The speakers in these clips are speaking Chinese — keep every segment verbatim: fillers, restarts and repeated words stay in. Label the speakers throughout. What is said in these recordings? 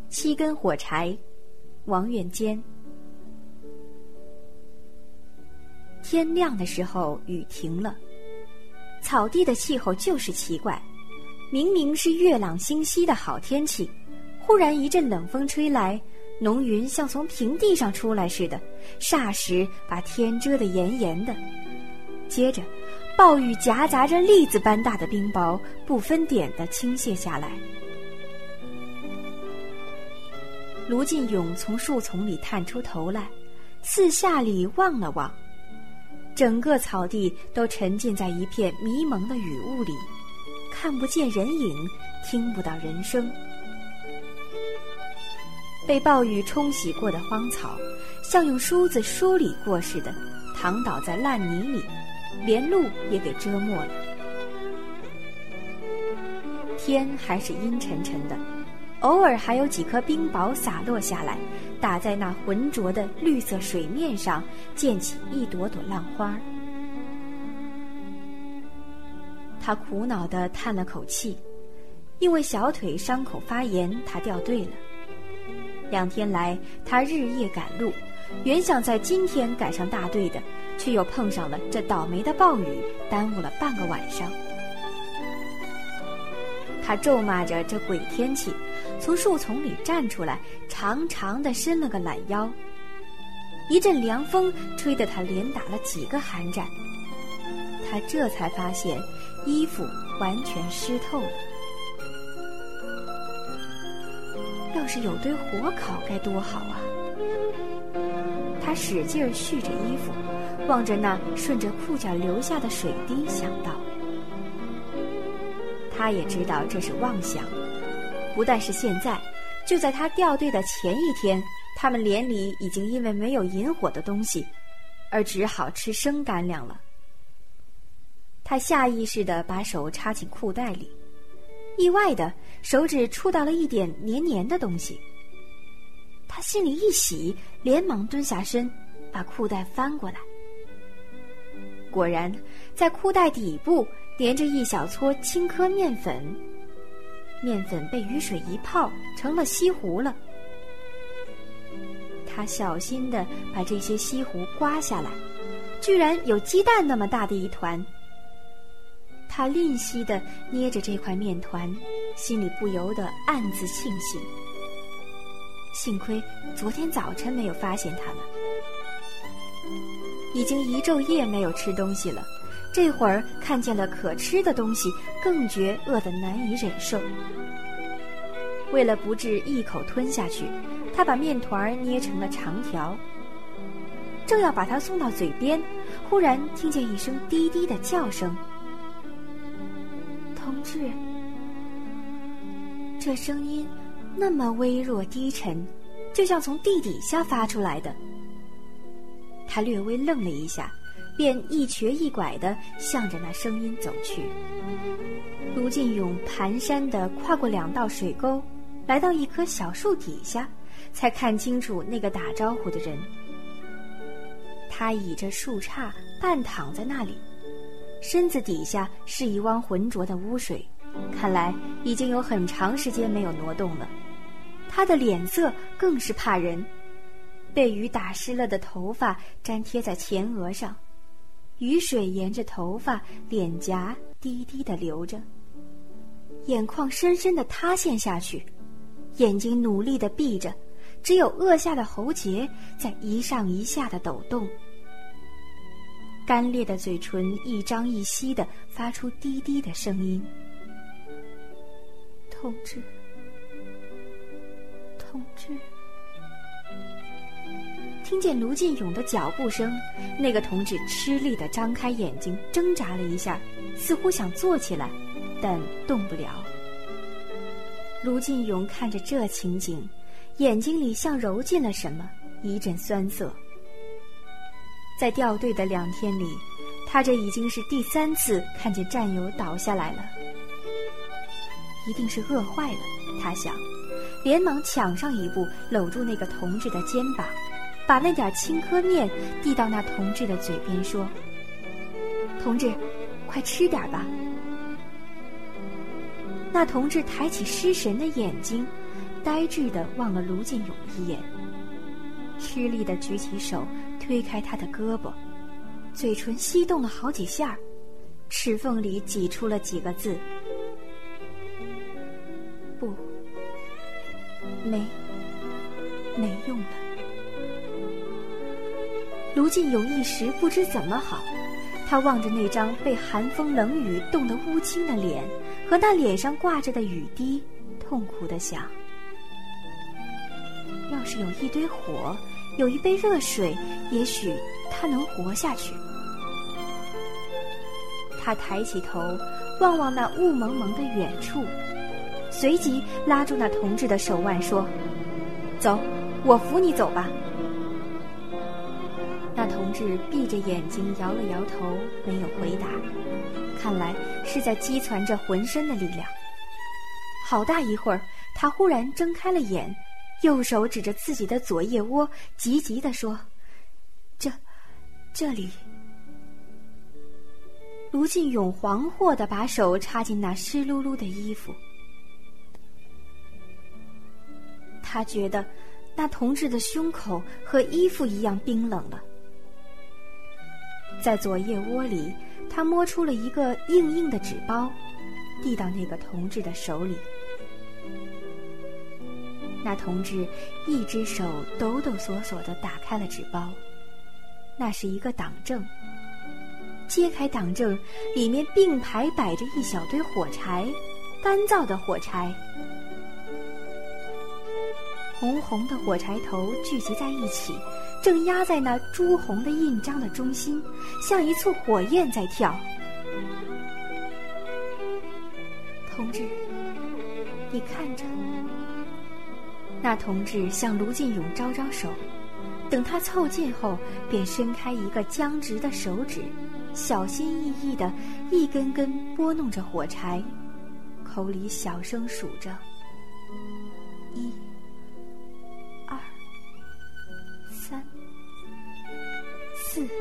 Speaker 1: 七根火柴，王远坚。天亮的时候，雨停了。草地的气候就是奇怪，明明是月朗星稀的好天气，忽然一阵冷风吹来，浓云像从平地上出来似的，霎时把天遮得严严的。接着暴雨夹杂着栗子般大的冰雹，不分点地倾泻下来。卢进勇从树丛里探出头来，四下里望了望，整个草地都沉浸在一片迷蒙的雨雾里，看不见人影，听不到人声。被暴雨冲洗过的荒草，像用梳子梳理过似的，躺倒在烂泥里，连路也给遮没了。天还是阴沉沉的，偶尔还有几颗冰雹洒落下来，打在那浑浊的绿色水面上，溅起一朵朵浪花。他苦恼地叹了口气，因为小腿伤口发炎，他掉队了。两天来，他日夜赶路，原想在今天赶上大队的，却又碰上了这倒霉的暴雨，耽误了半个晚上。他咒骂着这鬼天气，从树丛里站出来，长长的伸了个懒腰。一阵凉风吹得他连打了几个寒战，他这才发现衣服完全湿透了。要是有堆火烤该多好啊！他使劲儿蓄着衣服，望着那顺着裤脚流下的水滴，想到他也知道这是妄想，不但是现在，就在他掉队的前一天，他们连里已经因为没有引火的东西，而只好吃生干粮了。他下意识地把手插进裤袋里，意外的手指触到了一点黏黏的东西。他心里一喜，连忙蹲下身，把裤袋翻过来。果然，在裤袋底部连着一小撮青稞面粉，面粉被雨水一泡，成了稀糊了。他小心地把这些稀糊刮下来，居然有鸡蛋那么大的一团。他吝惜地捏着这块面团，心里不由得暗自庆幸，幸亏昨天早晨没有发现它呢。已经一昼夜没有吃东西了，这会儿看见了可吃的东西，更觉饿得难以忍受。为了不致一口吞下去，他把面团捏成了长条，正要把它送到嘴边，忽然听见一声低低的叫声。同志，这声音那么微弱低沉，就像从地底下发出来的。他略微愣了一下，便一瘸一拐地向着那声音走去。卢进勇蹒跚地跨过两道水沟，来到一棵小树底下，才看清楚那个打招呼的人。他倚着树杈半躺在那里，身子底下是一汪浑浊的污水，看来已经有很长时间没有挪动了。他的脸色更是怕人，被雨打湿了的头发粘贴在前额上，雨水沿着头发、脸颊低低地流着，眼眶深深地塌陷下去，眼睛努力地闭着，只有颚下的喉结在一上一下地抖动。干裂的嘴唇一张一吸地发出低低的声音：同志，同志。听见卢进勇的脚步声，那个同志吃力地张开眼睛，挣扎了一下，似乎想坐起来，但动不了。卢进勇看着这情景，眼睛里像揉进了什么，一阵酸涩。在掉队的两天里，他这已经是第三次看见战友倒下来了，一定是饿坏了，他想，连忙抢上一步，搂住那个同志的肩膀，把那点青稞面递到那同志的嘴边，说：同志，快吃点吧。 那同志抬起失神的眼睛，呆滞地望了卢进勇一眼，吃力地举起手推开他的胳膊，嘴唇翕动了好几下，齿缝里挤出了几个字：不，没没用了。卢进勇一时不知怎么好，他望着那张被寒风冷雨冻得乌青的脸和那脸上挂着的雨滴，痛苦地想，要是有一堆火，有一杯热水，也许他能活下去。他抬起头望望那雾蒙蒙的远处，随即拉住那同志的手腕说：走，我扶你走吧。那同志闭着眼睛摇了摇头，没有回答，看来是在积攒着浑身的力量。好大一会儿，他忽然睁开了眼，右手指着自己的左腋窝，急急地说：这这里。卢进勇惶惑地把手插进那湿漉漉的衣服，他觉得那同志的胸口和衣服一样冰冷了。在左腋窝里，他摸出了一个硬硬的纸包，递到那个同志的手里。那同志一只手抖抖索索地打开了纸包，那是一个党证。揭开党证，里面并排摆着一小堆火柴，干燥的火柴。红红的火柴头聚集在一起，正压在那朱红的印章的中心，像一簇火焰在跳。同志，你看着。那同志向卢进勇招招手，等他凑近后，便伸开一个僵直的手指，小心翼翼地一根根拨弄着火柴，口里小声数着：一、二、三、四，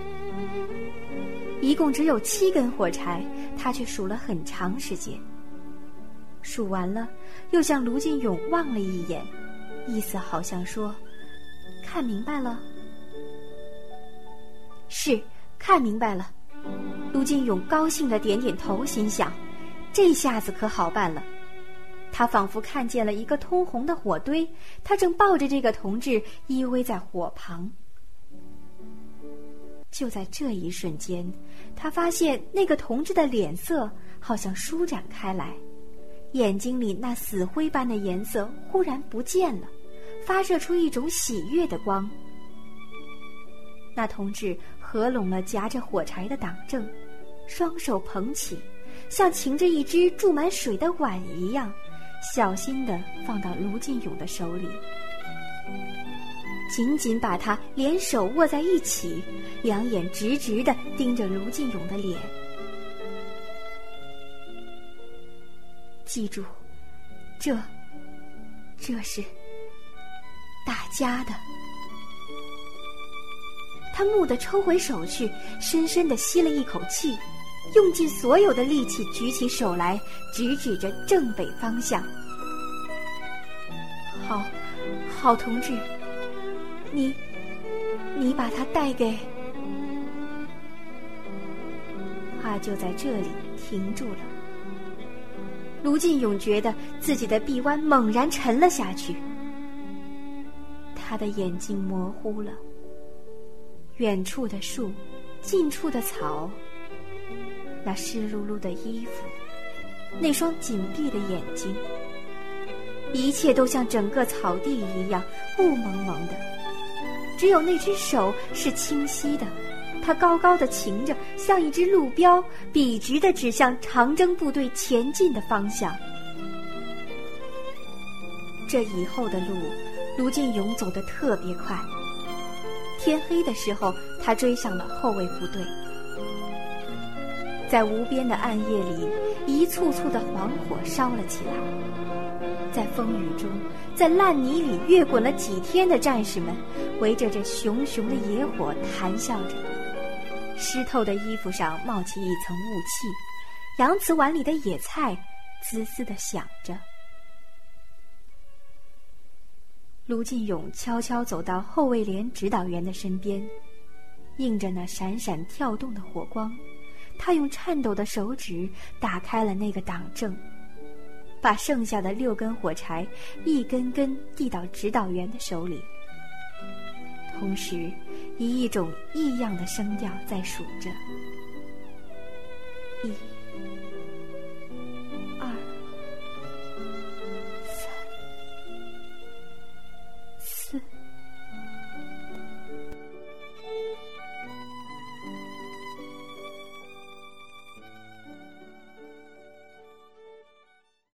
Speaker 1: 一共只有七根火柴，他却数了很长时间。数完了，又向卢进勇望了一眼，意思好像说：看明白了？是，看明白了。卢进勇高兴地点点头，心想：这下子可好办了。他仿佛看见了一个通红的火堆，他正抱着这个同志依偎在火旁。就在这一瞬间，他发现那个同志的脸色好像舒展开来，眼睛里那死灰般的颜色忽然不见了，发射出一种喜悦的光。那同志合拢了夹着火柴的党证，双手捧起，像擎着一只注满水的碗一样，小心地放到卢进勇的手里，紧紧把他连手握在一起，两眼直直地盯着卢进勇的脸。记住，这这是大家的。他蓦地抽回手去，深深地吸了一口气，用尽所有的力气举起手来，直指着正北方向。好，好同志，你你把他带给……话就在这里停住了。卢进勇觉得自己的臂弯猛然沉了下去，他的眼睛模糊了。远处的树，近处的草，那湿漉漉的衣服，那双紧闭的眼睛，一切都像整个草地一样雾蒙蒙的，只有那只手是清晰的，它高高的擎着，像一只路标，笔直地指向长征部队前进的方向。这以后的路，卢进勇走得特别快。天黑的时候，他追上了后卫部队。在无边的暗夜里，一簇簇的黄火烧了起来。在风雨中，在烂泥里越滚了几天的战士们，围着这熊熊的野火谈笑着。湿透的衣服上冒起一层雾气，洋瓷碗里的野菜滋滋地响着。卢进勇悄悄走到后卫连指导员的身边，映着那闪闪跳动的火光，他用颤抖的手指打开了那个党证，把剩下的六根火柴一根根递到指导员的手里，同时以一种异样的声调在数着：一、